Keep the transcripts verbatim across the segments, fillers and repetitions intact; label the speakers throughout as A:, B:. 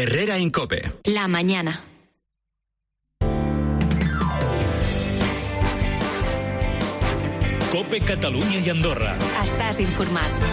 A: Herrera Incope.
B: La mañana.
C: Cope Catalunya i Andorra.
B: Estàs informat.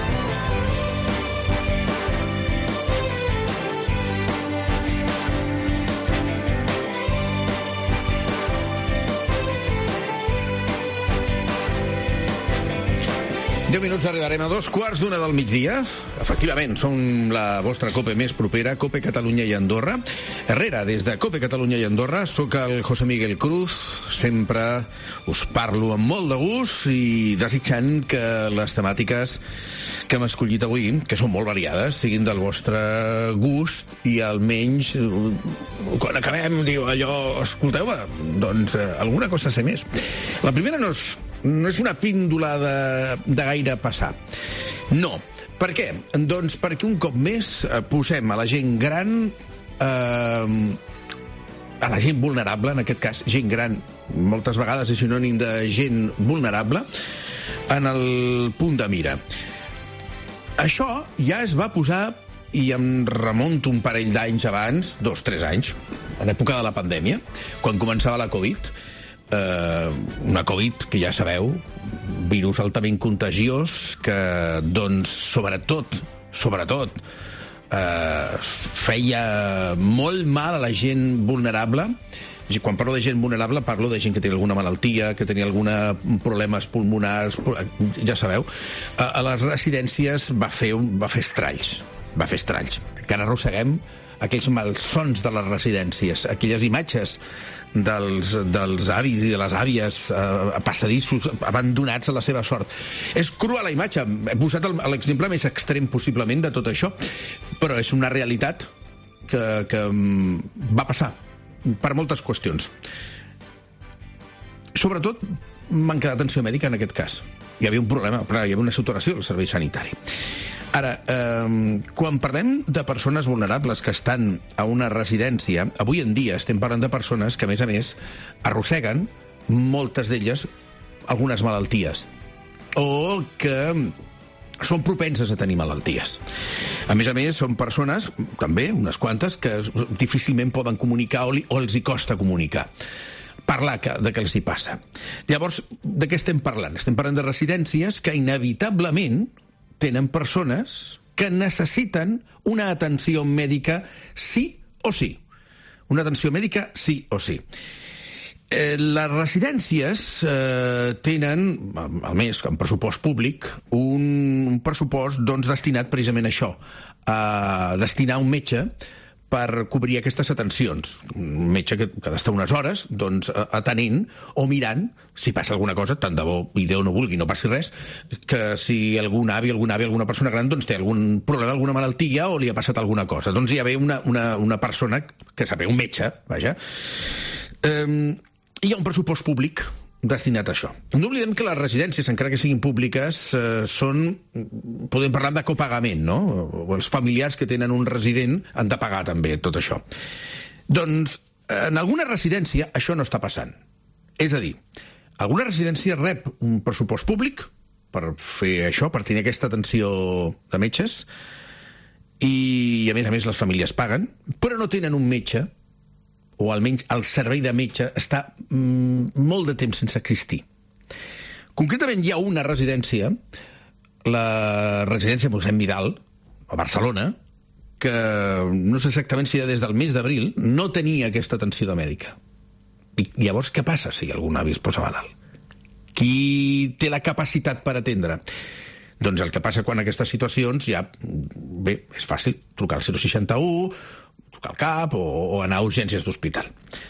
D: deu minuts arribarem a dos quarts d'una del migdia. Efectivament, som la vostra Cope més propera, Cope Catalunya i Andorra. Herrera, des de Cope Catalunya i Andorra, sóc el José Miguel Cruz. Sempre us parlo amb molt de gust i desitjant que les temàtiques que hem escollit avui, que són molt variades, siguin del vostre gust i almenys quan acabem diu allò, escolteu-me, doncs eh, alguna cosa sé més. La primera no és No és una píndola de, de gaire passar. No. Per què? Doncs perquè un cop més posem a la gent gran, eh, a la gent vulnerable, en aquest cas gent gran, moltes vegades és sinònim de gent vulnerable, en el punt de mira. Això ja es va posar, i em remunto un parell d'anys abans, dos, tres anys, en època de la pandèmia, quan començava la Covid. Uh, una Covid, que ja sabeu, virus altament contagiós, que, doncs, sobretot, sobretot, uh, feia molt mal a la gent vulnerable. Quan parlo de gent vulnerable, parlo de gent que té alguna malaltia, que tenia alguna problemes pulmonars, ja sabeu. Uh, a les residències va fer, va fer estralls, va fer estralls. Que ara arrosseguem aquells malsons de les residències, aquelles imatges dels, dels avis i de les àvies eh, passadissos, abandonats a la seva sort. És crua la imatge. He posat l'exemple més extrem possiblement de tot això, però és una realitat que, que va passar per moltes qüestions. Sobretot, manca d'atenció mèdica en aquest cas. Hi havia un problema, però hi havia una saturació del servei sanitari. Ara, eh, quan parlem de persones vulnerables que estan a una residència, avui en dia estem parlant de persones que, a més a més, arrosseguen, moltes d'elles, algunes malalties, o que són propenses a tenir malalties. A més a més, són persones, també, unes quantes, que difícilment poden comunicar o, li, o els hi costa comunicar. Parlar que, de què els hi passa. Llavors, de què estem parlant? Estem parlant de residències que inevitablement tenen persones que necessiten una atenció mèdica sí o sí. Una atenció mèdica sí o sí. Eh, les residències eh, tenen, al més en pressupost públic, un, un pressupost doncs, destinat precisament a això, a destinar un metge per cobrir aquestes atencions. Un metge que, que ha d'estar unes hores doncs, atenent o mirant, si passa alguna cosa, tant de bo i Déu no vulgui, no passi res, que si algun avi, algun avi, alguna persona gran doncs, té algun problema, alguna malaltia o li ha passat alguna cosa. Doncs hi ha una, una, una persona que sap, un metge, vaja. Eh, hi ha un pressupost públic destinat a això. No oblidem que les residències, encara que siguin públiques, eh, són, podem parlar de copagament, no? O els familiars que tenen un resident han de pagar també tot això. Doncs, en alguna residència això no està passant. És a dir, alguna residència rep un pressupost públic per fer això, per tenir aquesta atenció de metges, i a més a més les famílies paguen, però no tenen un metge, o almenys el servei de metge està mm, molt de temps sense existir. Concretament hi ha una residència, la residència Mossèn Vidal, a Barcelona, que no sé exactament si era des del mes d'abril, no tenia aquesta atenció de mèdica. I llavors què passa si algun avi es posa malalt? Qui té la capacitat per atendre? Doncs el que passa quan en aquestes situacions ja, bé, és fàcil trucar al zero seixanta-u, trucar al cap o, o anar a urgències d'hospital.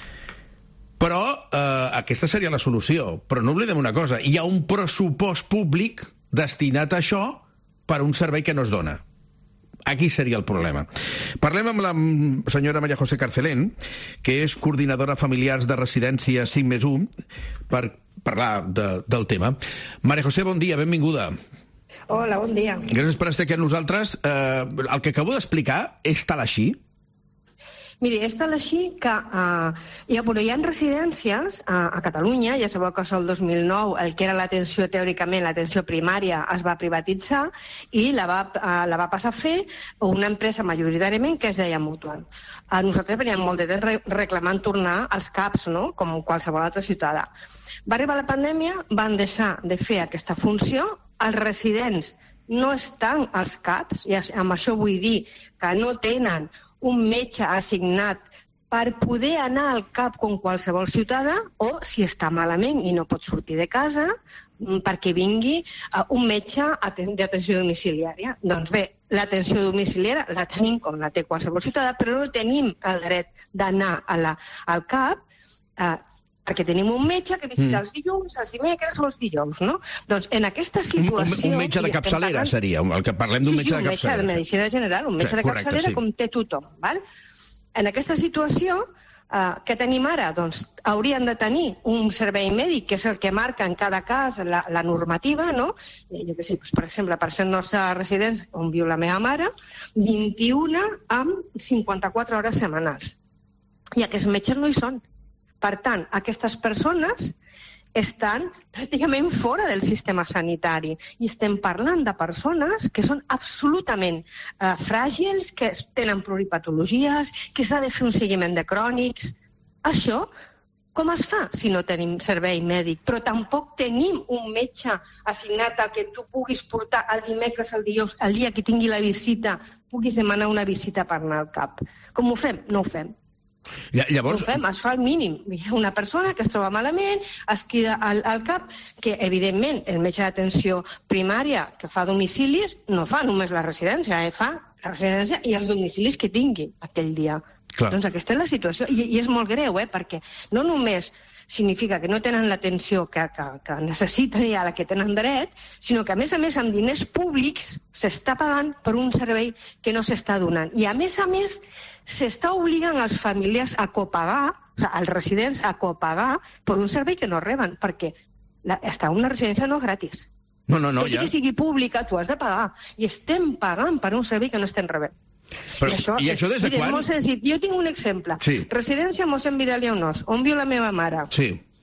D: Però eh, aquesta seria la solució. Però no oblidem una cosa, hi ha un pressupost públic destinat a això per un servei que no es dona. Aquí seria el problema. Parlem amb la senyora María José Carcelén, que és coordinadora familiars de residència cinc més u, per parlar de, del tema. María José, bon dia, benvinguda.
E: Hola, bon dia.
D: Gràcies per estar aquí amb nosaltres. Eh, el que acabo d'explicar és tal així?
A: Miri, és tal així que uh, hi, ha, bueno, hi ha residències uh, a Catalunya, ja sabeu que el dos mil nou el que era l'atenció, teòricament, l'atenció primària es va privatitzar i la va, uh, la va passar a fer una empresa majoritàriament que es deia Mutual. Uh, nosaltres veníem molt de temps re reclamant tornar als C A Ps, no? Com qualsevol altre ciutadà. Va arribar la pandèmia, van deixar de fer aquesta funció, els residents no estan als C A Ps, i amb això vull dir que no tenen un metge assignat per poder anar al C A P com qualsevol ciutadà, o si està malament i no pot sortir de casa, perquè vingui un metge d'atenció domiciliària. Doncs bé, l'atenció domiciliària la tenim com la té qualsevol ciutadà, però no tenim el dret d'anar al C A P eh, perquè tenim un metge que visita mm. els dilluns, els dimecres o els dijous, no? Doncs en aquesta situació...
D: Un, un metge de capçalera parlant... seria, el que parlem d'un
A: sí,
D: metge
A: sí,
D: de capçalera.
A: Sí, un metge de medicina general, un metge sí, de correcte, capçalera sí. Com té tothom, val? En aquesta situació, eh, què tenim ara? Doncs haurien de tenir un servei mèdic, que és el que marca en cada cas la, la normativa, no? Jo què sé, doncs, per exemple, per ser nostra residència, on viu la meva mare, vint-i-una amb cinquanta-quatre hores setmanals. I aquests metges no hi són. Per tant, aquestes persones estan pràcticament fora del sistema sanitari i estem parlant de persones que són absolutament eh, fràgils, que tenen pluripatologies, que s'ha de fer un seguiment de crònics. Això com es fa si no tenim servei mèdic? Però tampoc tenim un metge assignat al que tu puguis portar el dimecres, el dijous, el dia que tingui la visita, puguis demanar una visita per anar al C A P. Com ho fem? No ho fem.
D: Llavors...
A: No ho fem, es fa el mínim. Hi ha una persona que es troba malament, es crida al, al C A P, que evidentment el metge d'atenció primària que fa domicilis no fa només la residència, eh? Fa la residència i els domicilis que tingui aquell dia. Clar. Doncs aquesta és la situació. I, i és molt greu, eh? Perquè no només significa que no tenen l'atenció que, que, que necessiten i a la que tenen dret, sinó que, a més a més, amb diners públics s'està pagant per un servei que no s'està donant. I, a més a més, s'està obligant als familiars a copagar, o sigui, als residents a copagar per un servei que no reben, perquè la, estar a una residència no és gratis.
D: No, no, no,
A: Tot i
D: ja.
A: que sigui pública, tu has de pagar. I estem pagant per un servei que no estem rebent.
D: Però, I això, i això des de quan?
A: És molt senzill. Jo tinc un exemple.
D: Sí.
A: Residència Mossèn Vidal i Aunós, on viu la meva mare.
D: Sí.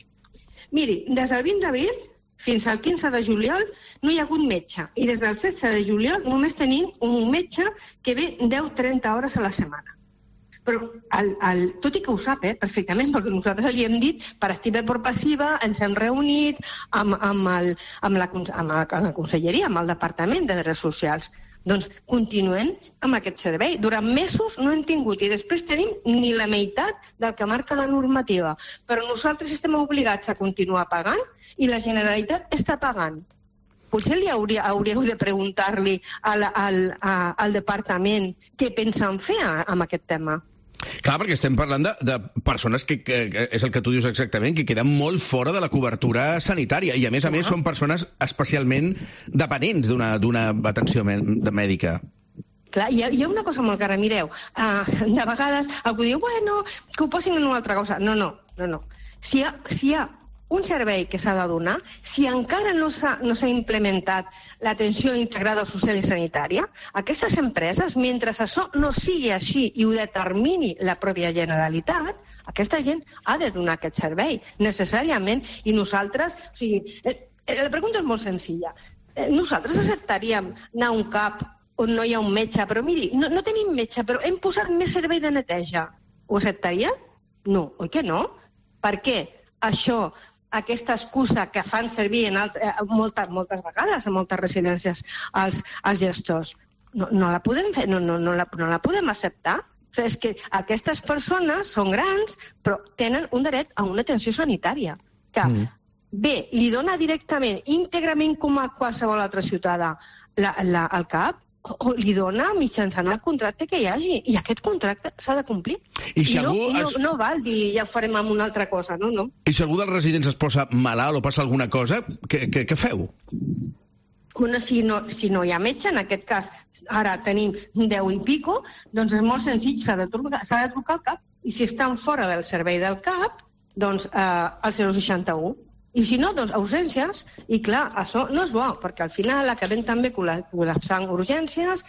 A: Miri, des del vint d'abril fins al quinze de juliol no hi ha hagut metge. I des del setze de juliol només tenim un metge que ve deu a trenta hores a la setmana. Però, el, el, tot i que ho sap, eh, perfectament, perquè nosaltres li hem dit per activa i per passiva, ens hem reunit amb, amb, el, amb, la, amb, la, amb la conselleria, amb el Departament de Drets Socials. Doncs continuem amb aquest servei. Durant mesos no hem tingut i després tenim ni la meitat del que marca la normativa. Però nosaltres estem obligats a continuar pagant i la Generalitat està pagant. Potser li hauria, hauríeu de preguntar-li al, al, a, al departament què pensen fer amb aquest tema.
D: Clar, perquè estem parlant de, de persones que, que, que, és el que tu dius exactament, que queden molt fora de la cobertura sanitària i, a més a més, són persones especialment dependents d'una atenció mèdica.
A: Clar, hi ha, hi ha una cosa molt cara, mireu, uh, de vegades algú diu, bueno, que ho posin en una altra cosa. No, no, no, no. Si hi ha, si hi ha un servei que s'ha de donar, si encara no s'ha no s'ha implementat l'atenció integrada social i sanitària, aquestes empreses, mentre això no sigui així i ho determini la pròpia Generalitat, aquesta gent ha de donar aquest servei, necessàriament, i nosaltres... O sigui, la pregunta és molt senzilla. Nosaltres acceptaríem anar a un C A P on no hi ha un metge, però miri, no, no tenim metge, però hem posat més servei de neteja. Ho acceptaria? No, oi que no? Per què? Això... aquesta excusa que fan servir en alt, eh, moltes, moltes vegades a moltes residències als, als gestors, no, no la podem fer, no, no, no, la, no la podem acceptar. O sigui, és que aquestes persones són grans, però tenen un dret a una atenció sanitària, que mm. bé, li dona directament, íntegrament com a qualsevol altre ciutadà la, la, el C A P, o li dona mitjançant el contracte que hi hagi. I aquest contracte s'ha de complir. I, si I no, no, es... no val dir ja ho farem amb una altra cosa, no, no.
D: I si algú dels residents es posa malalt o passa alguna cosa, què, què, què feu?
A: Bueno, si no, si no hi ha metge, en aquest cas, ara tenim deu i pico, doncs és molt senzill, s'ha de, s'ha de trucar al C A P. I si estan fora del servei del C A P, doncs eh, al zero seixanta-u. I si no, doncs ausències. I clar, això no és bo, perquè al final acabem també col·lapsant urgències,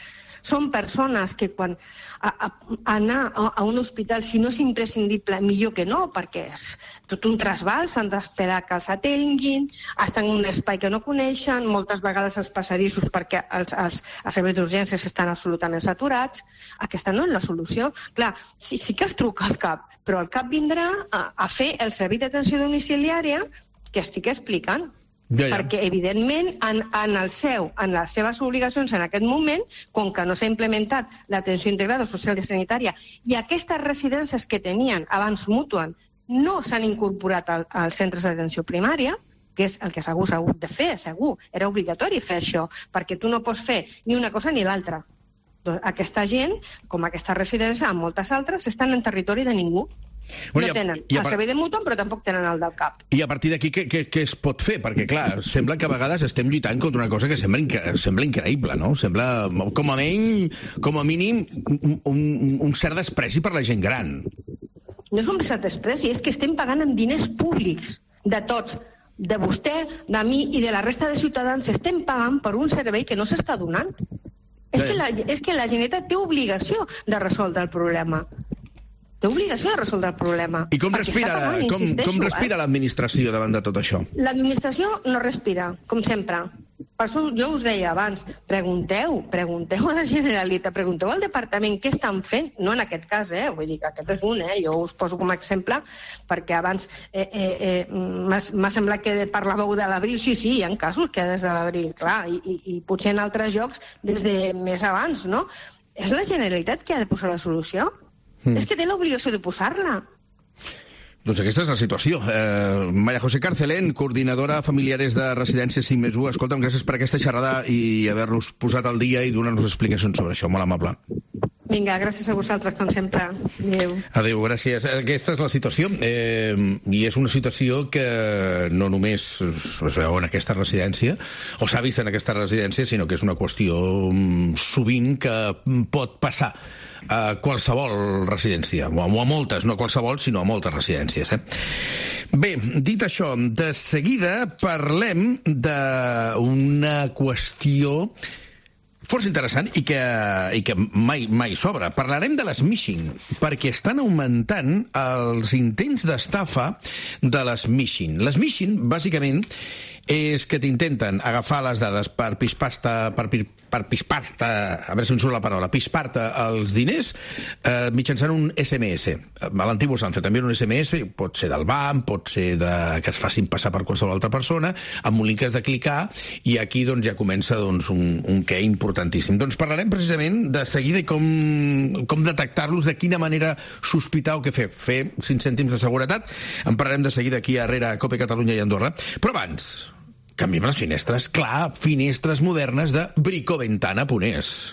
A: són persones que quan a, a, anar a, a un hospital, si no és imprescindible, millor que no, perquè és tot un trasbal, s'han d'esperar que els atenguin, estan en un espai que no coneixen, moltes vegades els passadissos perquè els, els, els serveis d'urgències estan absolutament saturats. Aquesta no és la solució. Clar, sí, sí que es truca al CAP, però el CAP vindrà a, a fer el servei d'atenció domiciliària que estic explicant.
D: Ja, ja.
A: Perquè, evidentment, en, en el seu, en les seves obligacions en aquest moment, com que no s'ha implementat l'atenció integrada social i sanitària, i aquestes residències que tenien abans mútues no s'han incorporat al, als centres d'atenció primària, que és el que segur s'ha hagut de fer, segur. Era obligatori fer això, perquè tu no pots fer ni una cosa ni l'altra. Aquesta gent, com aquesta residència, amb moltes altres, estan en territori de ningú.
D: Bueno,
A: no tenen
D: i a, i a
A: el servei de mútua, però tampoc tenen el del CAP.
D: I a partir d'aquí, què, què, què es pot fer? Perquè, clar, sembla que a vegades estem lluitant contra una cosa que sembla, incre sembla increïble, no? Sembla, com a, menys, com a mínim, un, un, un cert despreci per la gent gran.
A: No és un cert despreci, és que estem pagant amb diners públics, de tots, de vostè, de mi i de la resta de ciutadans. Estem pagant per un servei que no s'està donant. És que, la, és que la Generalitat té obligació de resoldre el problema. Té obligació de resoldre el problema.
D: I com respira, pagant, com, com respira eh? l'administració davant de tot això?
A: L'administració no respira, com sempre. Per això jo us deia abans, pregunteu, pregunteu a la Generalitat, pregunteu al departament què estan fent, no en aquest cas, eh? Vull dir que aquest és un, eh? Jo us poso com a exemple, perquè abans eh, eh, eh, m'ha semblat que parlàveu de l'abril, sí, sí, hi ha casos que des de l'abril, clar, i, i, i potser en altres llocs des de més abans, no? És la Generalitat qui ha de posar la solució? Mm. És que té l'obligació de posar-la.
D: Doncs aquesta és la situació. Eh, María José Carcelén, coordinadora familiares de Residències cinc més u. Escolta'm, gràcies per aquesta xerrada i haver-nos posat al dia i donar-nos explicacions sobre això. Molt amable.
A: Vinga, gràcies a vosaltres, com sempre. Adéu.
D: Adéu, gràcies. Aquesta és la situació. Eh, I és una situació que no només es veu en aquesta residència, o s'ha vist en aquesta residència, sinó que és una qüestió sovint que pot passar a qualsevol residència, o a moltes, no a qualsevol, sinó a moltes residències. Eh? Bé, dit això, de seguida parlem d'una qüestió força interessant i que, i que mai, mai sobra. Parlarem de les smishing, perquè estan augmentant els intents d'estafa de les smishing. Les smishing, bàsicament, és que t'intenten agafar les dades per pispasta, per, per pispasta, a veure si em surt la paraula, pispar-te els diners eh, mitjançant un esse eme esse. A l'antigu s'han fet també un esse eme esse, pot ser del banc, pot ser de, que es facin passar per qualsevol altra persona, amb un link que has de clicar, i aquí doncs, ja comença doncs, un, un què importantíssim. Doncs parlarem precisament de seguida com, com detectar-los, de quina manera sospitar o què fer. Fer cinc cèntims de seguretat. En parlarem de seguida aquí a Herrera, Cope Catalunya i Andorra. Però abans, canviem les finestres. Clar, finestres modernes de Bricoventana Ponés.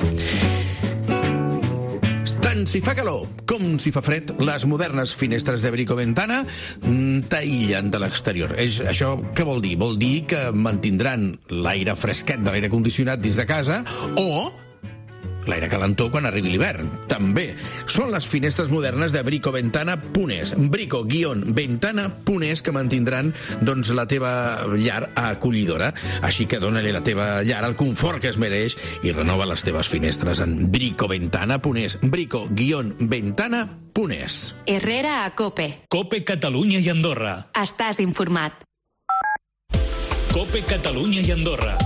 D: Tant si fa calor com si fa fred, les modernes finestres de Bricoventana t'aïllen de l'exterior. És, això què vol dir? Vol dir que mantindran l'aire fresquet de l'aire condicionat dins de casa o l'aire calentó quan arribi l'hivern. També són les finestres modernes de Bricoventana Ponés. Brico-ventana Ponés, que mantindran doncs, la teva llar acollidora. Així que dona-li a la teva llar el confort que es mereix i renova les teves finestres en Bricoventana Ponés. Brico-ventana Ponés.
B: Herrera a Cope.
C: Cope Catalunya i Andorra.
B: Estàs informat.
C: Cope Catalunya i Andorra.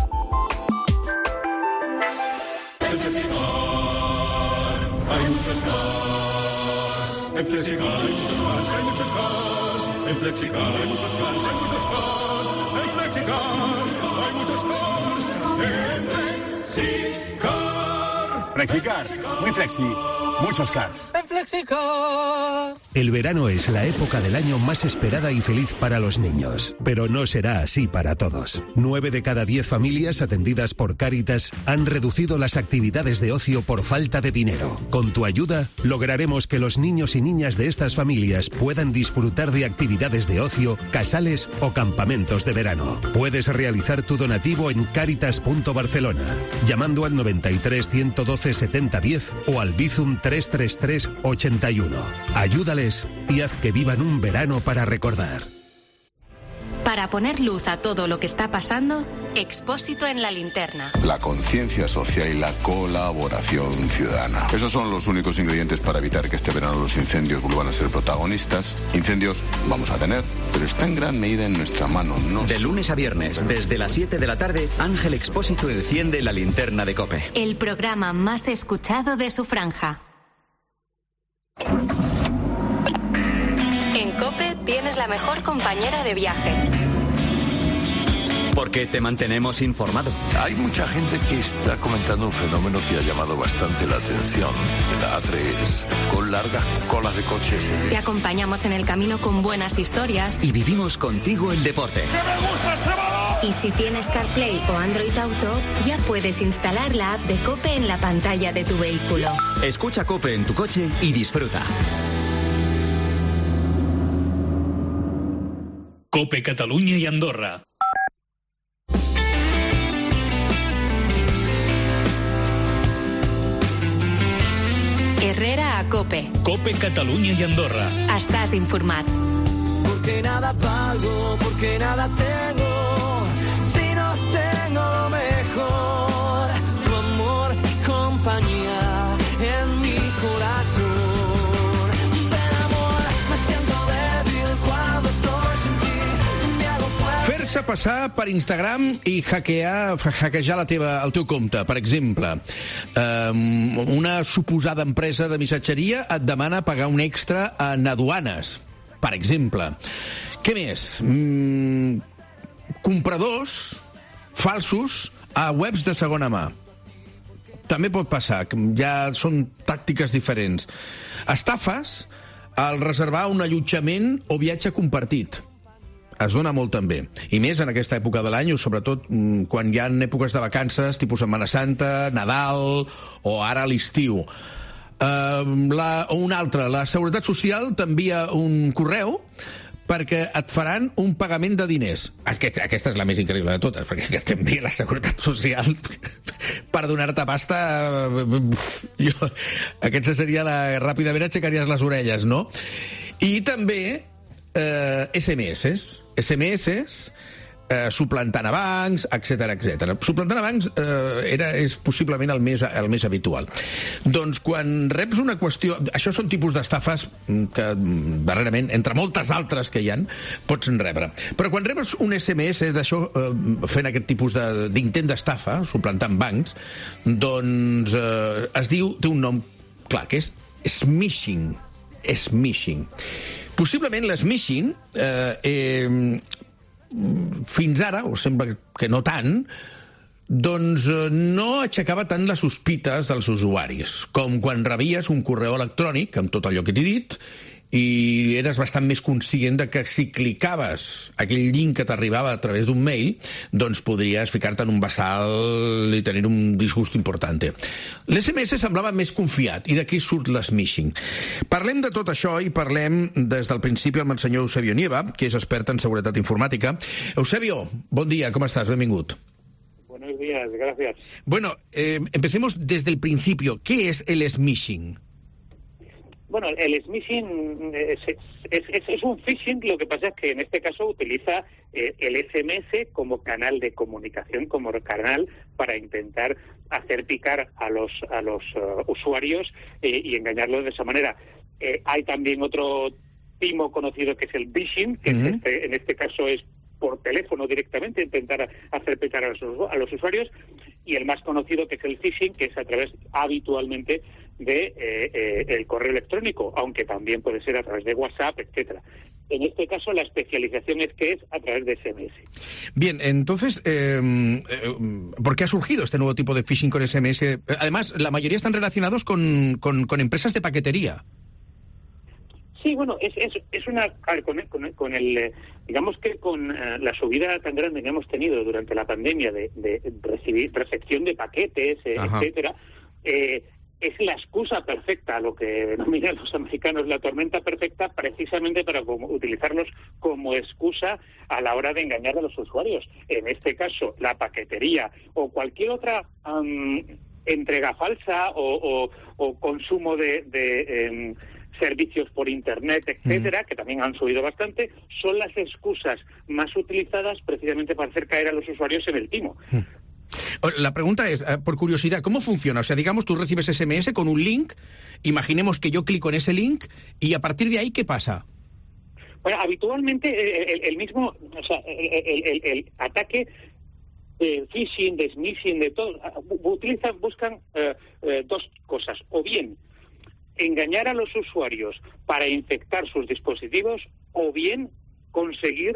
E: Hay muchos cars. En Flexicar hay muchos cars, hay muchos cars. En Flexicar hay muchos cars, hay muchos cars. En Flexicar hay muchos cars. En Flexicar.
F: Flexicar, muy flexi, muchos cars.
G: En Flexicar.
H: El verano es la época del año más esperada y feliz para los niños, pero no será así para todos. Nueve de cada diez familias atendidas por Cáritas han reducido las actividades de ocio por falta de dinero. Con tu ayuda, lograremos que los niños y niñas de estas familias puedan disfrutar de actividades de ocio, casales o campamentos de verano. Puedes realizar tu donativo en Cáritas punto Barcelona, llamando al noventa y tres, ciento doce, setenta, diez o al Bizum tres tres tres, ochenta y uno. Ayúdales y haz que vivan un verano para recordar.
B: Para poner luz a todo lo que está pasando, Expósito en la linterna.
I: La conciencia social y la colaboración ciudadana. Esos son los únicos ingredientes para evitar que este verano los incendios vuelvan a ser protagonistas. Incendios vamos a tener, pero está en gran medida en nuestra mano. No
J: de lunes a viernes, desde las siete de la tarde, Ángel Expósito enciende la linterna de COPE.
B: El programa más escuchado de su franja. En COPE tienes la mejor compañera de viaje.
J: Porque te mantenemos informado.
K: Hay mucha gente que está comentando un fenómeno que ha llamado bastante la atención. La A tres, con largas colas de coches.
B: Te acompañamos en el camino con buenas historias.
J: Y vivimos contigo el deporte.
E: ¡Que me gusta este balón!
B: Y si tienes CarPlay o Android Auto, ya puedes instalar la app de COPE en la pantalla de tu vehículo.
J: Escucha COPE en tu coche y disfruta.
C: COPE Catalunya y Andorra.
B: Herrera a COPE.
C: COPE Catalunya y Andorra.
B: Estàs informat.
G: Porque nada pago, porque nada tengo, si no tengo lo mejor, tu amor y compañía en mi corazón. Del amor me siento débil cuando estoy sin ti, me hago fuerte.
D: Fer-se passar per Instagram i hackear, hackejar la teva, el teu compte, per exemple. Um, una suposada empresa de missatgeria et demana pagar un extra en aduanes, per exemple. Què més? Mm, compradors falsos a webs de segona mà. També pot passar, ja són tàctiques diferents. Estafes al reservar un allotjament o viatge compartit. Es dona molt també. I més en aquesta època de l'any, o sobretot quan hi ha èpoques de vacances, tipus Setmana Santa, Nadal o ara l'estiu. Uh, la, o una altra, la Seguretat Social t'envia un correu perquè et faran un pagament de diners. Aquest, aquesta és la més increïble de totes, perquè t'envia la Seguretat Social per donar-te pasta. Jo, aquesta seria la... Ràpidament aixecaries les orelles, no? I també eh, S M S. S M S eh, suplantant a bancs, etcètera, etcètera. Suplantant a bancs eh, era, és possiblement el més, el més habitual. Doncs quan reps una qüestió... Això són tipus d'estafes que darrerament, entre moltes altres que hi ha, pots rebre. Però quan reps un S M S d'això, eh, fent aquest tipus de, d'intent d'estafa, suplantant bancs, doncs eh, es diu, té un nom clar, que és smishing. Smishing. Possiblement l'smishing eh, eh, fins ara, o sembla que no tant, doncs no aixecava tant les sospites dels usuaris, com quan rebies un correu electrònic amb tot allò que t'he dit i eres bastant més conscient de que si clicaves aquell link que t'arribava a través d'un mail, doncs podries ficar-te en un bassal i tenir un disgust important. L'S M S semblava més confiat, i d'aquí surt l'smishing. Parlem de tot això i parlem des del principi amb el senyor Eusebio Nieva, que és expert en seguretat informàtica. Eusebio, bon dia, com estàs? Benvingut.
L: Buenos días, gracias.
D: Bueno, eh, empecemos desde el principio. ¿Qué es el smishing?
L: Bueno, el smishing es, es, es, es un phishing, lo que pasa es que en este caso utiliza eh, el S M S como canal de comunicación, como canal para intentar hacer picar a los a los uh, usuarios eh, y engañarlos de esa manera. Eh, hay también otro timo conocido que es el phishing, que uh-huh. es este, en este caso es por teléfono directamente, intentar hacer picar a los, a los usuarios, y el más conocido que es el phishing, que es a través habitualmente de eh, eh, el correo electrónico, aunque también puede ser a través de WhatsApp, etcétera. En este caso, la especialización es que es a través de S M S.
D: Bien, entonces, eh, eh, ¿por qué ha surgido este nuevo tipo de phishing con S M S? Además, la mayoría están relacionados con, con, con empresas de paquetería.
L: Sí, bueno, es, es, es una... Con el, con el, con el digamos que con uh, la subida tan grande que hemos tenido durante la pandemia de, de recibir recepción de paquetes, eh, etcétera, eh, es la excusa perfecta, lo que denominan los americanos la tormenta perfecta, precisamente para como, utilizarlos como excusa a la hora de engañar a los usuarios. En este caso, la paquetería o cualquier otra um, entrega falsa o, o, o consumo de... de um, servicios por Internet, etcétera, mm. que también han subido bastante, son las excusas más utilizadas precisamente para hacer caer a los usuarios en el timo.
D: Mm. La pregunta es, por curiosidad, ¿cómo funciona? O sea, digamos, tú recibes ese eme ese con un link, imaginemos que yo clico en ese link, y a partir de ahí, ¿qué pasa?
L: Bueno, habitualmente el, el mismo, o sea, el, el, el ataque de phishing, de smishing, de todo, utilizan, buscan eh, eh, dos cosas. O bien engañar a los usuarios para infectar sus dispositivos, o bien conseguir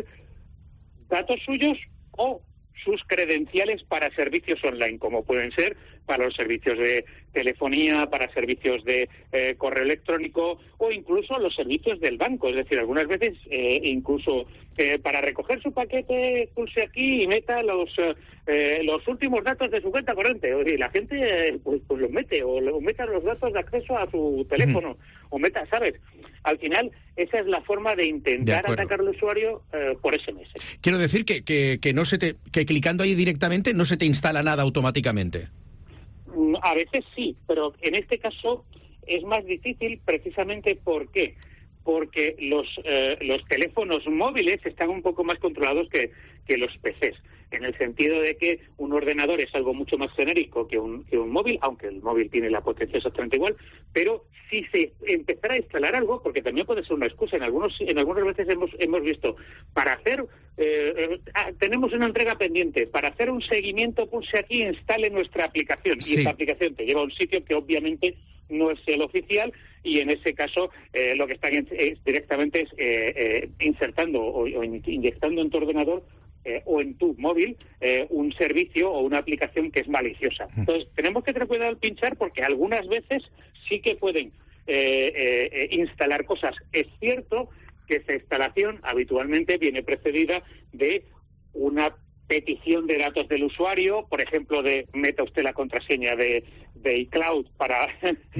L: datos suyos o sus credenciales para servicios online, como pueden ser para los servicios de telefonía, para servicios de eh, correo electrónico o incluso los servicios del banco. Es decir, algunas veces eh, incluso eh, para recoger su paquete pulse aquí y meta los eh, los últimos datos de su cuenta corriente. Y la gente eh, pues, pues los mete, o, o meta los datos de acceso a su teléfono, mm. o meta, ¿sabes? Al final, esa es la forma de intentar de atacar al usuario eh, por ese eme ese.
D: Quiero decir que, que, que no se te, que clicando ahí directamente no se te instala nada automáticamente.
L: A veces sí, pero en este caso es más difícil precisamente ¿por qué? Porque los eh, los teléfonos móviles están un poco más controlados que, que los pe ces, en el sentido de que un ordenador es algo mucho más genérico que un, que un móvil, aunque el móvil tiene la potencia exactamente igual, pero si se empezara a instalar algo, porque también puede ser una excusa, en algunos en algunas veces hemos hemos visto, para hacer, eh, eh, ah, tenemos una entrega pendiente, para hacer un seguimiento pulse aquí, instale nuestra aplicación, sí. Y esta aplicación te lleva a un sitio que obviamente no es el oficial, y en ese caso eh, lo que están es, directamente es eh, eh, insertando o, o inyectando en tu ordenador Eh, o en tu móvil eh, un servicio o una aplicación que es maliciosa. Entonces, tenemos que tener cuidado al pinchar porque algunas veces sí que pueden eh, eh, instalar cosas. Es cierto que esta instalación habitualmente viene precedida de una petición de datos del usuario, por ejemplo, de meta usted la contraseña de, de iCloud para,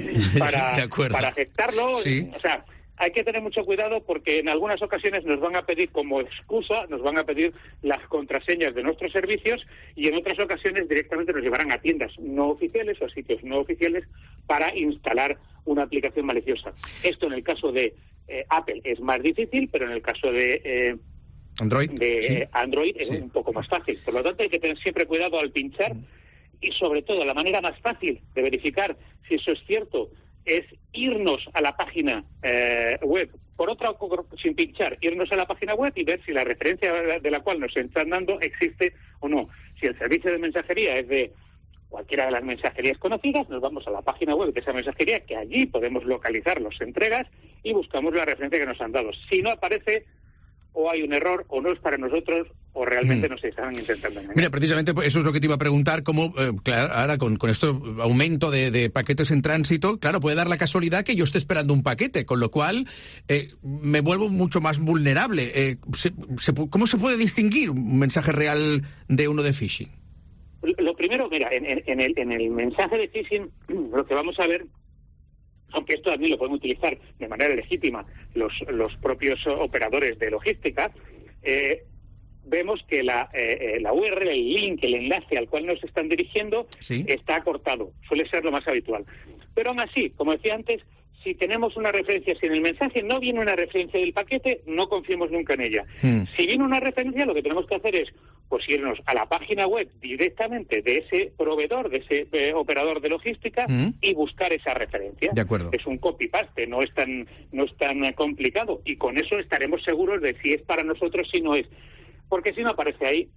L: para, para aceptarlo. Sí. O sea, hay que tener mucho cuidado porque en algunas ocasiones nos van a pedir como excusa, nos van a pedir las contraseñas de nuestros servicios, y en otras ocasiones directamente nos llevarán a tiendas no oficiales o a sitios no oficiales para instalar una aplicación maliciosa. Esto en el caso de eh, Apple es más difícil, pero en el caso de eh,
D: Android,
L: de,
D: sí.
L: eh, Android es
D: sí.
L: un poco más fácil. Por lo tanto, hay que tener siempre cuidado al pinchar, y sobre todo la manera más fácil de verificar si eso es cierto es irnos a la página eh, web, por otra, sin pinchar, irnos a la página web y ver si la referencia de la cual nos están dando existe o no. Si el servicio de mensajería es de cualquiera de las mensajerías conocidas, nos vamos a la página web de esa mensajería, que allí podemos localizar las entregas y buscamos la referencia que nos han dado. Si no aparece, o hay un error, o no es para nosotros, o realmente mm. nos están intentando engañar.
D: Mira, precisamente eso es lo que te iba a preguntar, cómo, eh, claro, ahora con, con este aumento de, de paquetes en tránsito, claro, puede dar la casualidad que yo esté esperando un paquete, con lo cual eh, me vuelvo mucho más vulnerable. Eh, se, se, ¿Cómo se puede distinguir un mensaje real de uno de phishing?
L: Lo primero, mira, en, en, el, en el mensaje de phishing lo que vamos a ver, aunque esto también lo pueden utilizar de manera legítima los, los propios operadores de logística, eh, vemos que la, eh, la U R L, el link, el enlace al cual nos están dirigiendo, ¿sí?, está acortado. Suele ser lo más habitual. Pero aún así, como decía antes, si tenemos una referencia, si en el mensaje no viene una referencia del paquete, no confiemos nunca en ella. Mm. Si viene una referencia, lo que tenemos que hacer es pues irnos a la página web directamente de ese proveedor, de ese eh, operador de logística, mm. y buscar esa referencia.
D: De acuerdo.
L: Es un copy-paste, no es tan, no es tan eh, complicado. Y con eso estaremos seguros de si es para nosotros, si no es. Porque si no aparece ahí,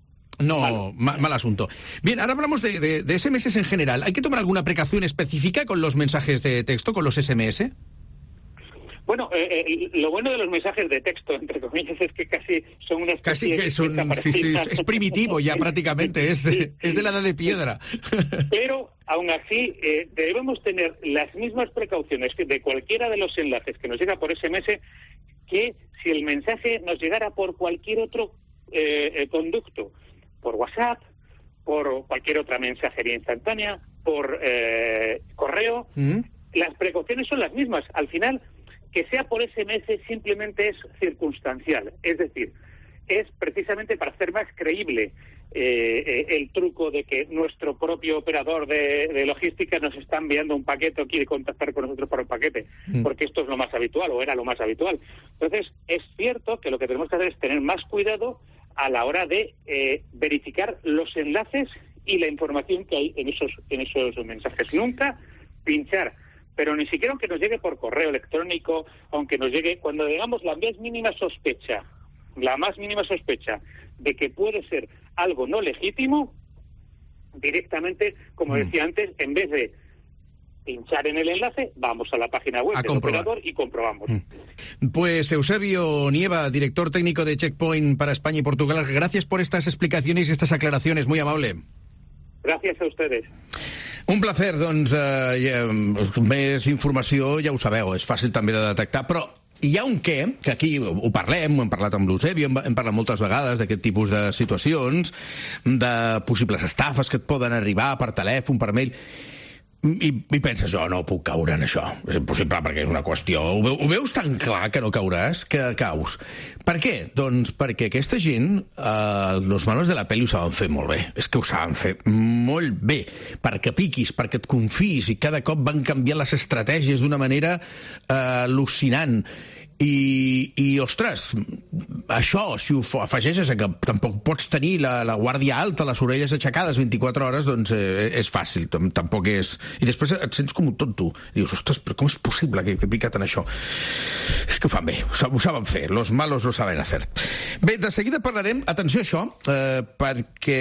D: No, mal, mal asunto. Bien, ahora hablamos de, de, de ese eme ese en general. ¿Hay que tomar alguna precaución específica con los mensajes de texto, con los ese eme ese?
L: Bueno, eh, eh, lo bueno de los mensajes de texto, entre comillas, es que casi son una especie
D: Casi que son, sí, sí, es primitivo ya prácticamente, es, sí, es de la edad de piedra.
L: Pero, aún así, eh, debemos tener las mismas precauciones que de cualquiera de los enlaces que nos llega por ese eme ese, que si el mensaje nos llegara por cualquier otro eh, eh, conducto, por WhatsApp, por cualquier otra mensajería instantánea, por eh, correo, ¿Mm? Las precauciones son las mismas. Al final, que sea por ese eme ese simplemente es circunstancial. Es decir, es precisamente para hacer más creíble eh, eh, el truco de que nuestro propio operador de, de logística nos está enviando un paquete o quiere contactar con nosotros para un paquete, mm. porque esto es lo más habitual, o era lo más habitual. Entonces, es cierto que lo que tenemos que hacer es tener más cuidado a la hora de eh, verificar los enlaces y la información que hay en esos, en esos mensajes. Nunca pinchar, pero ni siquiera aunque nos llegue por correo electrónico, aunque nos llegue, cuando digamos la más mínima sospecha, la más mínima sospecha de que puede ser algo no legítimo, directamente, como mm. decía antes, en vez de pinchar en el enlace, vamos a la página web del operador y comprobamos.
D: Mm. Pues Eusebio Nieva, director técnico de Checkpoint para España y Portugal, gracias por estas explicaciones y estas aclaraciones, muy amable.
L: Gràcies a ustedes.
D: Un placer, doncs, eh, més informació, ja ho sabeu, és fàcil també de detectar, però hi ha un què, que aquí ho parlem, ho hem parlat amb l'Eusebi, hem, hem parlat moltes vegades d'aquest tipus de situacions, de possibles estafes que et poden arribar per telèfon, per mail, i, i penses, jo no puc caure en això, és impossible perquè és una qüestió, ho, veu, ho veus tan clar que no cauràs, que caus. Per què? Doncs perquè aquesta gent, eh, los manos de la peli ho saben fer molt bé, és que ho saben fer molt bé, perquè piquis, perquè et confiïs, i cada cop van canviar les estratègies d'una manera eh, al·lucinant. I, i, ostres, això, si ho afegeixes a que tampoc pots tenir la, la guàrdia alta, les orelles aixecades vint-i-quatre hores, doncs eh, és fàcil, tampoc és... I després et sents com un tonto. I dius, ostres, però com és possible que he picat en això? És que ho fan bé, ho saben fer, los malos lo saben hacer. Bé, de seguida parlarem, atenció a això, eh, perquè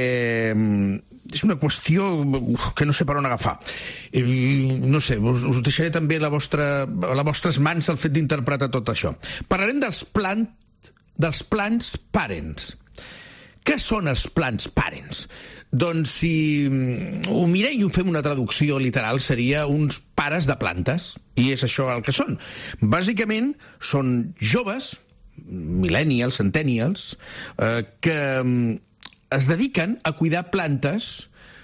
D: és una qüestió que no sé per on agafar. I, no sé, us, us deixaré també la vostra, a les vostres mans el fet d'interpretar tot això. Parlarem dels, plan, dels plans parents. Què són els plans parents? Doncs si ho mirem i ho fem una traducció literal seria uns pares de plantes, i és això el que són. Bàsicament són joves, millennials, centennials, eh, que es dediquen a cuidar plantes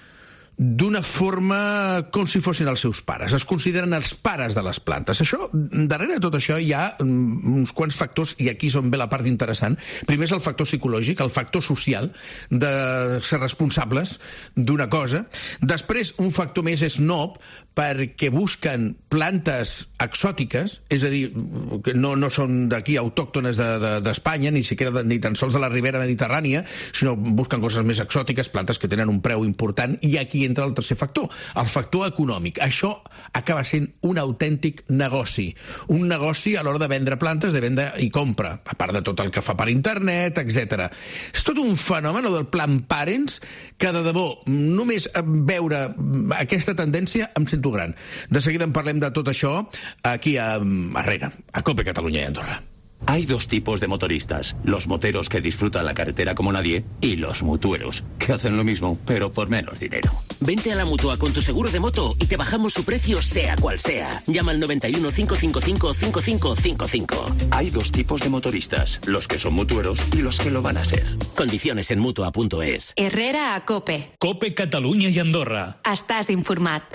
D: d'una forma com si fossin els seus pares. Es consideren els pares de les plantes. Això, darrere de tot això hi ha uns quants factors, i aquí és on ve la part interessant. Primer és el factor psicològic, el factor social de ser responsables d'una cosa. Després, un factor més és snob, perquè busquen plantes exòtiques, és a dir, que no, no són d'aquí autòctones d'Espanya, de, de, ni siquiera de, ni tan sols de la Ribera Mediterrània, sinó busquen coses més exòtiques, plantes que tenen un preu important, i aquí entra el tercer factor, el factor econòmic. Això acaba sent un autèntic negoci. Un negoci a l'hora de vendre plantes, de venda i compra, a part de tot el que fa per internet, etcètera. És tot un fenomen, el del plan parents, que de debò, només veure aquesta tendència em sento gran. De seguida en parlem de tot això aquí a, a Herrera, a COPE Catalunya i Andorra.
M: Hay dos tipos de motoristas, los moteros que disfrutan la carretera como nadie y los mutueros, que hacen lo mismo, pero por menos dinero.
N: Vente a la Mutua con tu seguro de moto y te bajamos su precio sea cual sea. Llama al noventa y uno, cinco cinco cinco, cinco cinco cinco cinco.
M: Hay dos tipos de motoristas, los que son mutueros y los que lo van a ser.
N: Condiciones en Mutua punto es.
B: Herrera a COPE.
C: COPE Catalunya i Andorra.
B: Estàs informat.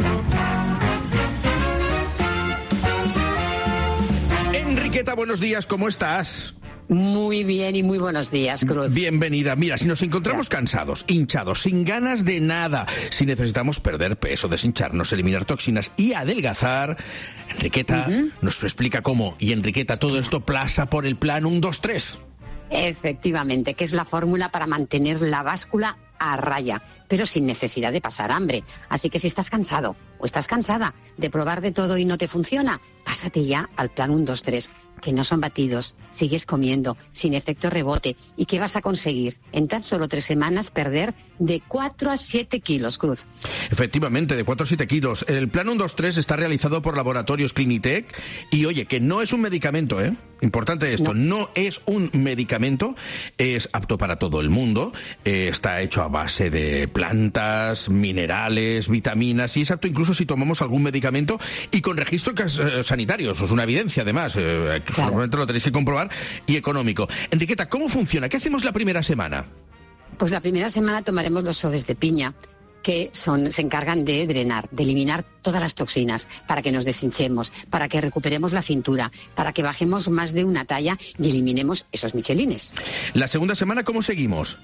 D: Enriqueta, buenos días, ¿cómo estás?
O: Muy bien y muy buenos días, Cruz.
D: Bienvenida. Mira, si nos encontramos cansados, hinchados, sin ganas de nada, si necesitamos perder peso, deshincharnos, eliminar toxinas y adelgazar, Enriqueta uh-huh. nos explica cómo. Y Enriqueta, todo esto pasa por el plan uno, dos, tres.
O: Efectivamente, que es la fórmula para mantener la báscula a raya, pero sin necesidad de pasar hambre. Así que si estás cansado o estás cansada de probar de todo y no te funciona, pásate ya al plan uno, dos, tres, que no son batidos, sigues comiendo, sin efecto rebote, y que vas a conseguir en tan solo tres semanas perder de cuatro a siete kilos, Cruz.
D: Efectivamente, de cuatro a siete kilos. El plan uno, dos, tres está realizado por Laboratorios Clinitec y, oye, que no es un medicamento, ¿eh? Importante esto, no, no es un medicamento, es apto para todo el mundo, eh, está hecho a base de plantas, minerales, vitaminas, y es apto incluso si tomamos algún medicamento y con registros eh, sanitarios, es una evidencia además, eh, que claro. Solamente lo tenéis que comprobar, y económico. Enriqueta, ¿cómo funciona? ¿Qué hacemos la primera semana?
O: Pues la primera semana tomaremos los sobres de piña, que son, se encargan de drenar, de eliminar todas las toxinas, para que nos deshinchemos, para que recuperemos la cintura, para que bajemos más de una talla y eliminemos esos michelines.
D: La segunda semana, ¿cómo seguimos?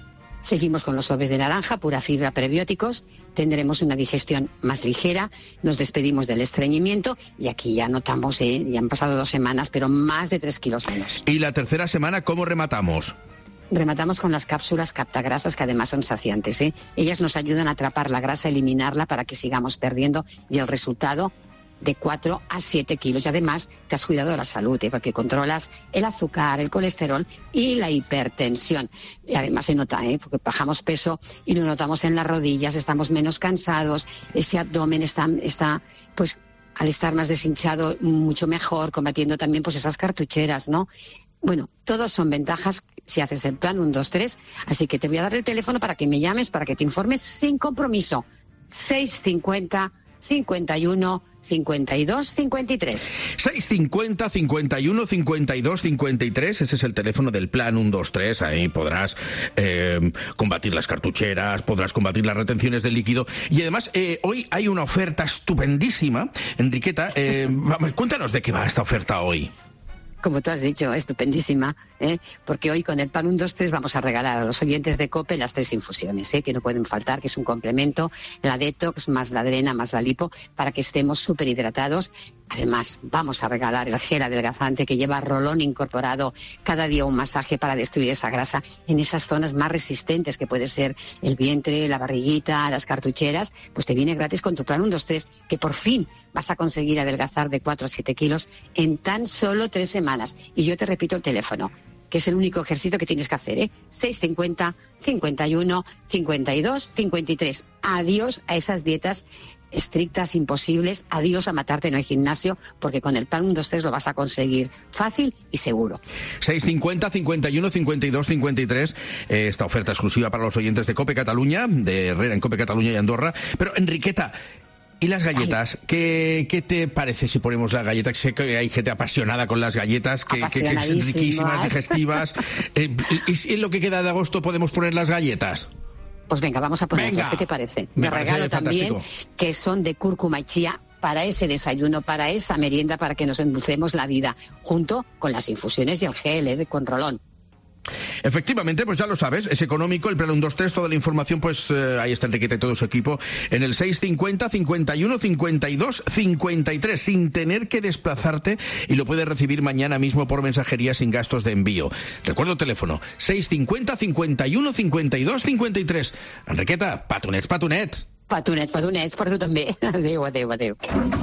O: Seguimos con los sobres de naranja, pura fibra, prebióticos, tendremos una digestión más ligera, nos despedimos del estreñimiento y aquí ya notamos, eh, ya han pasado dos semanas, pero más de tres kilos menos.
D: ¿Y la tercera semana cómo rematamos?
O: Rematamos con las cápsulas captagrasas, que además son saciantes, ¿eh? Ellas nos ayudan a atrapar la grasa, eliminarla para que sigamos perdiendo, y el resultado, de cuatro a siete kilos. Y además te has cuidado de la salud, ¿eh? Porque controlas el azúcar, el colesterol y la hipertensión. Y además se nota, ¿eh? Porque bajamos peso y lo notamos en las rodillas, estamos menos cansados, ese abdomen está, está pues al estar más deshinchado, mucho mejor, combatiendo también pues esas cartucheras, ¿no? Bueno, todos son ventajas si haces el plan uno, dos, tres, así que te voy a dar el teléfono para que me llames, para que te informes sin compromiso. seis cincuenta, cincuenta y uno, cincuenta y dos, cincuenta y tres.
D: seis cincuenta, cincuenta y uno, cincuenta y dos, cincuenta y tres, ese es el teléfono del plan uno, dos, tres, ahí podrás eh, combatir las cartucheras, podrás combatir las retenciones de líquido, y además eh, hoy hay una oferta estupendísima. Enriqueta, eh, vamos, cuéntanos de qué va esta oferta hoy.
O: Como tú has dicho, estupendísima, ¿eh? Porque hoy con el plan uno, dos, tres vamos a regalar a los oyentes de COPE las tres infusiones, ¿eh? Que no pueden faltar, que es un complemento, la detox más la drena más la lipo, para que estemos súper hidratados. Además, vamos a regalar el gel adelgazante que lleva rolón incorporado, cada día un masaje para destruir esa grasa en esas zonas más resistentes, que puede ser el vientre, la barriguita, las cartucheras. Pues te viene gratis con tu plan uno, dos, tres, que por fin vas a conseguir adelgazar de cuatro a siete kilos en tan solo tres semanas. Y yo te repito el teléfono, que es el único ejercicio que tienes que hacer, ¿eh? seis cincuenta, cincuenta y uno, cincuenta y dos, cincuenta y tres. Adiós a esas dietas estrictas, imposibles. Adiós a matarte en el gimnasio, porque con el plan uno, dos, tres lo vas a conseguir fácil y seguro.
D: seis cincuenta, cincuenta y uno, cincuenta y dos, cincuenta y tres. Eh, esta oferta exclusiva para los oyentes de COPE Cataluña, de Herrera en COPE Cataluña y Andorra. Pero, Enriqueta, ¿y las galletas? ¿Qué, ¿Qué te parece si ponemos las galletas? Sé que hay gente apasionada con las galletas, que, que, que son riquísimas, digestivas. Eh, y, y en lo que queda de agosto podemos poner las galletas.
O: Pues venga, vamos a ponerlas. ¿Qué te parece?
D: Me
O: Te
D: parece
O: regalo también
D: fantástico.
O: que son de cúrcuma y chía para ese desayuno, para esa merienda, para que nos endulcemos la vida, junto con las infusiones y el gel, ¿eh? Con rolón.
D: Efectivamente, pues ya lo sabes, es económico, el plan uno, dos, tres, toda la información, pues eh, ahí está Enriqueta y todo su equipo, en el seis cincuenta, cincuenta y uno, cincuenta y dos, cincuenta y tres, sin tener que desplazarte, y lo puedes recibir mañana mismo por mensajería sin gastos de envío. Recuerdo el teléfono, seis cincuenta, cincuenta y uno, cincuenta y dos, cincuenta y tres. Enriqueta, patunets, patunets.
O: Patunets, patunets, per tu també. Adéu, adéu, adéu.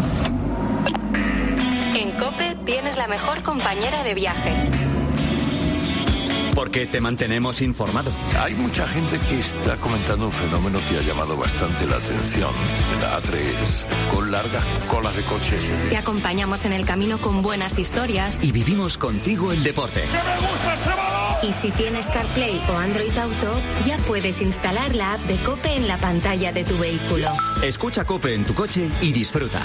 B: En COPE tienes la mejor compañera de viaje.
J: Porque te mantenemos informado.
K: Hay mucha gente que está comentando un fenómeno que ha llamado bastante la atención. La A tres, con largas colas de coches.
B: Te acompañamos en el camino con buenas historias.
J: Y vivimos contigo el deporte.
B: Y si tienes CarPlay o Android Auto, ya puedes instalar la app de COPE en la pantalla de tu vehículo.
J: Escucha COPE en tu coche y disfruta.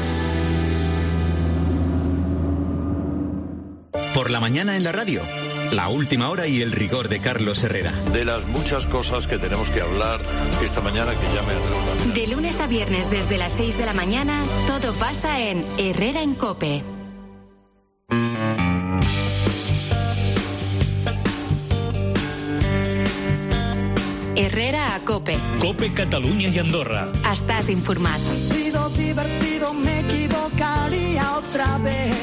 J: Por la mañana en la radio. La última hora y el rigor de Carlos Herrera.
K: De las muchas cosas que tenemos que hablar esta mañana, que ya me atrevo.
B: De lunes a viernes desde las seis de la mañana, todo pasa en Herrera en COPE. Herrera a COPE.
C: COPE Catalunya i Andorra.
B: Estàs informat.
G: Ha sido divertido, me equivocaría otra vez.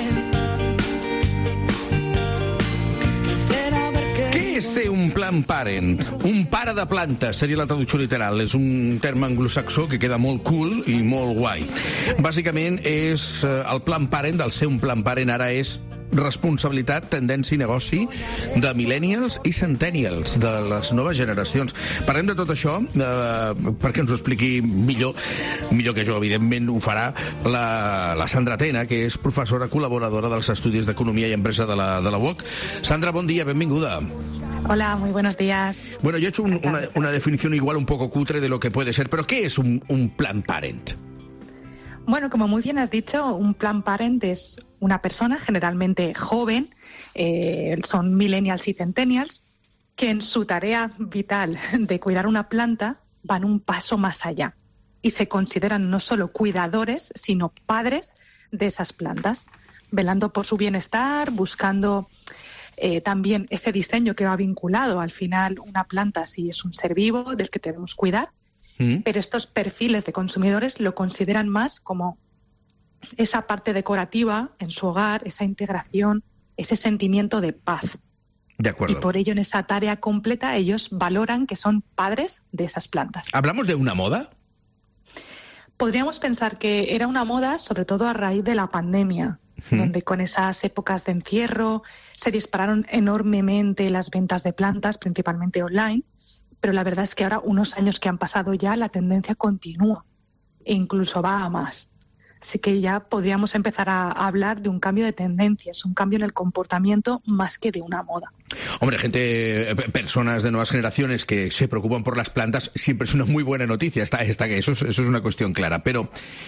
D: Què és ser un plant parent? Un pare de plantes seria la traducció literal. És un terme anglosaxó que queda molt cool i molt guai. Bàsicament és eh, el plant parent, del ser un plant parent ara és responsabilitat, tendència i negoci de millennials i centennials, de les noves generacions. Parlem de tot això eh, perquè ens ho expliqui millor, millor que jo, evidentment ho farà la, la Sandra Tena, que és professora col·laboradora dels Estudis d'Economia i Empresa de la, de la U O C. Sandra, bon dia, benvinguda.
P: Hola, muy buenos días.
D: Bueno, yo he hecho un, una, una definición igual un poco cutre de lo que puede ser, pero ¿qué es un, un plan parent?
P: Bueno, como muy bien has dicho, un plan parent es una persona generalmente joven, eh, son millennials y centennials, que en su tarea vital de cuidar una planta van un paso más allá y se consideran no solo cuidadores, sino padres de esas plantas, velando por su bienestar, buscando Eh, también ese diseño que va vinculado. Al final, una planta sí es un ser vivo del que debemos cuidar, mm. pero estos perfiles de consumidores lo consideran más como esa parte decorativa en su hogar, esa integración, ese sentimiento de paz.
D: De acuerdo.
P: Y por ello, en esa tarea completa, ellos valoran que son padres de esas plantas.
D: ¿Hablamos de una moda?
P: Podríamos pensar que era una moda, sobre todo a raíz de la pandemia, hmm. donde con esas épocas de encierro se dispararon enormemente las ventas de plantas, principalmente online, pero la verdad es que ahora, unos años que han pasado ya, la tendencia continúa e incluso va a más. Así que ya podríamos empezar a hablar de un cambio de tendencias, un cambio en el comportamiento más que de una moda.
D: Hombre, gente, personas de nuevas generaciones que se preocupan por las plantas siempre es una muy buena noticia. Está, está, eso, es, eso es una cuestión clara. Pero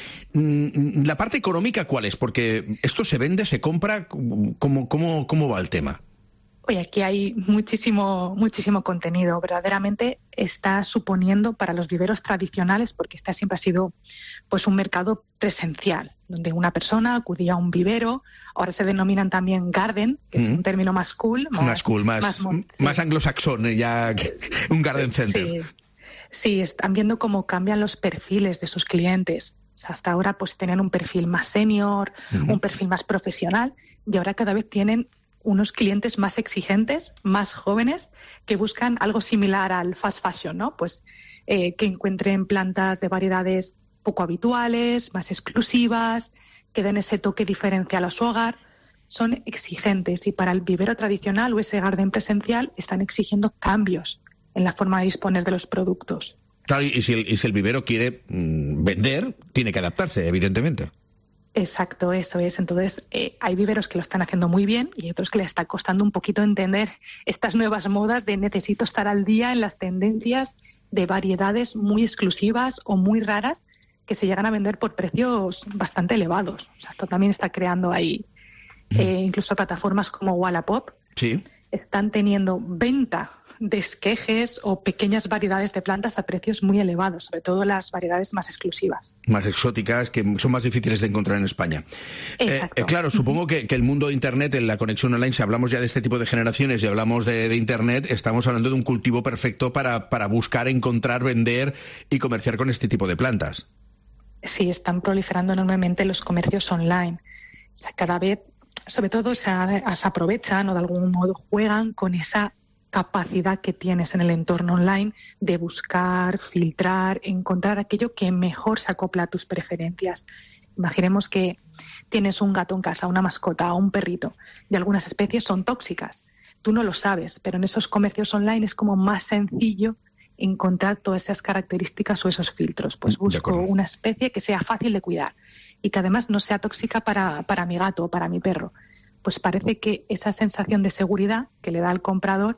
D: mmm, la parte económica, ¿cuál es? Porque esto se vende, se compra. ¿Cómo, cómo, cómo va el tema?
P: Oye, aquí hay muchísimo, muchísimo contenido. Verdaderamente está suponiendo para los viveros tradicionales, porque este siempre ha sido pues un mercado presencial, donde una persona acudía a un vivero. Ahora se denominan también garden, que es mm. un término más cool.
D: Más, más cool, más, más, sí. más anglosaxón, ya un garden center.
P: Sí. sí, están viendo cómo cambian los perfiles de sus clientes. O sea, hasta ahora pues tenían un perfil más senior, mm. un perfil más profesional, y ahora cada vez tienen unos clientes más exigentes, más jóvenes, que buscan algo similar al fast fashion, ¿no? Pues eh, que encuentren plantas de variedades poco habituales, más exclusivas, que den ese toque diferencial a su hogar. Son exigentes y para el vivero tradicional o ese garden presencial están exigiendo cambios en la forma de disponer de los productos.
D: Claro, y si el, y si el vivero quiere mmm, vender, tiene que adaptarse, evidentemente.
P: Exacto, eso es. Entonces, eh, hay viveros que lo están haciendo muy bien y otros que les está costando un poquito entender estas nuevas modas de necesito estar al día en las tendencias de variedades muy exclusivas o muy raras que se llegan a vender por precios bastante elevados. O sea, esto también está creando ahí eh, incluso plataformas como Wallapop.
D: Sí.
P: Están teniendo venta de esquejes o pequeñas variedades de plantas a precios muy elevados, sobre todo las variedades más exclusivas.
D: Más exóticas, que son más difíciles de encontrar en España.
P: Exacto.
D: Eh, eh, claro, supongo que, que el mundo de Internet, en la conexión online, si hablamos ya de este tipo de generaciones y hablamos de, de Internet, estamos hablando de un cultivo perfecto para, para buscar, encontrar, vender y comerciar con este tipo de plantas.
P: Sí, están proliferando enormemente los comercios online. O sea, cada vez, sobre todo, se, se aprovechan o de algún modo juegan con esa capacidad que tienes en el entorno online de buscar, filtrar, encontrar aquello que mejor se acopla a tus preferencias. Imaginemos que tienes un gato en casa, una mascota o un perrito, y algunas especies son tóxicas. Tú no lo sabes, pero en esos comercios online es como más sencillo encontrar todas esas características o esos filtros. Pues busco una especie que sea fácil de cuidar y que además no sea tóxica para, para mi gato o para mi perro. Pues parece que esa sensación de seguridad que le da al comprador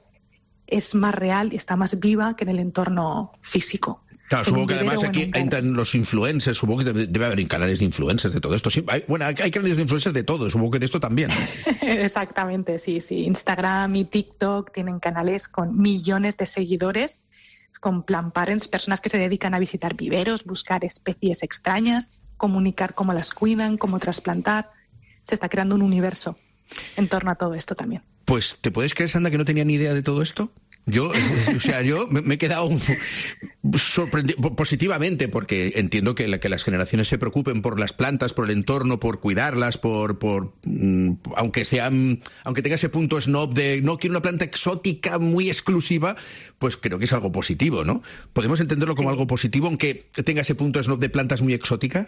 P: es más real y está más viva que en el entorno físico.
D: Claro, supongo que además aquí entran los influencers, supongo que debe, debe haber canales de influencers de todo esto. Sí, hay, bueno, hay canales de influencers de todo, supongo que de esto también.
P: Exactamente, sí, sí. Instagram y TikTok tienen canales con millones de seguidores, con plant parents, personas que se dedican a visitar viveros, buscar especies extrañas, comunicar cómo las cuidan, cómo trasplantar. Se está creando un universo en torno a todo esto también.
D: Pues, ¿te puedes creer, Sandra, que no tenía ni idea de todo esto? Yo, o sea, yo me, me he quedado sorprendido positivamente porque entiendo que, la, que las generaciones se preocupen por las plantas, por el entorno, por cuidarlas, por, por mmm, aunque sean, aunque tenga ese punto snob de no quiero una planta exótica muy exclusiva, pues creo que es algo positivo, ¿no? ¿Podemos entenderlo como sí. algo positivo, aunque tenga ese punto snob de plantas muy exóticas?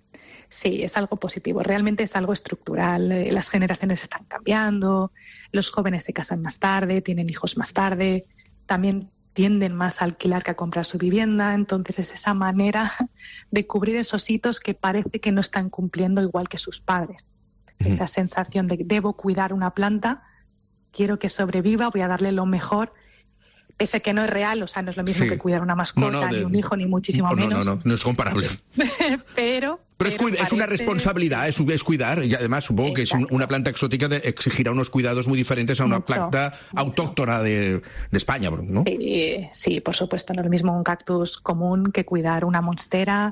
P: Sí, es algo positivo. Realmente es algo estructural. Las generaciones están cambiando, los jóvenes se casan más tarde, tienen hijos más tarde, también tienden más a alquilar que a comprar su vivienda. Entonces es esa manera de cubrir esos hitos que parece que no están cumpliendo igual que sus padres. Uh-huh. Esa sensación de debo cuidar una planta, quiero que sobreviva, voy a darle lo mejor. Pese a que no es real, o sea, no es lo mismo sí. que cuidar una mascota, no, no, de... ni un hijo, ni muchísimo
D: no,
P: menos.
D: No, no, no, no es comparable.
P: pero...
D: Pero,
P: pero
D: es, cuida,
P: parece...
D: es una responsabilidad, es, es cuidar, y además supongo Exacto. que es un, una planta exótica de, exigirá unos cuidados muy diferentes a una mucho, planta mucho. autóctona de, de España, ¿no?
P: Sí, sí, por supuesto, no es lo mismo un cactus común que cuidar una monstera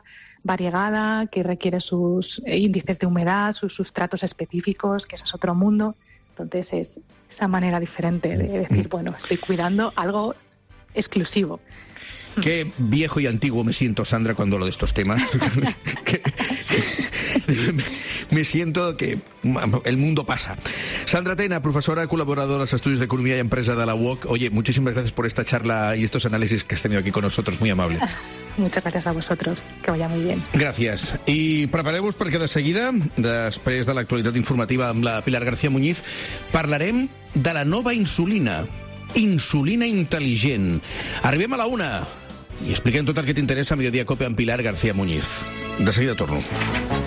P: variegada, que requiere sus índices de humedad, sus sustratos específicos, que eso es otro mundo. Entonces es esa manera diferente de decir, bueno, estoy cuidando algo exclusivo.
D: Qué viejo y antiguo me siento, Sandra, cuando hablo de estos temas. Me siento que el mundo pasa. Sandra Tena, profesora colaboradora en los estudios de Economía y Empresa de la U O C. Oye, muchísimas gracias por esta charla y estos análisis que has tenido aquí con nosotros. Muy amable.
P: Muchas gracias a vosotros. Que vaya muy bien.
D: Gràcies. I prepareu-vos perquè de seguida, després de l'actualitat informativa amb la Pilar García Muñiz, parlarem de la nova insulina. Insulina intel·ligent. Arribem a la una i expliquem tot el que t'interessa a Mediodía Cope amb Pilar García Muñiz. De seguida torno.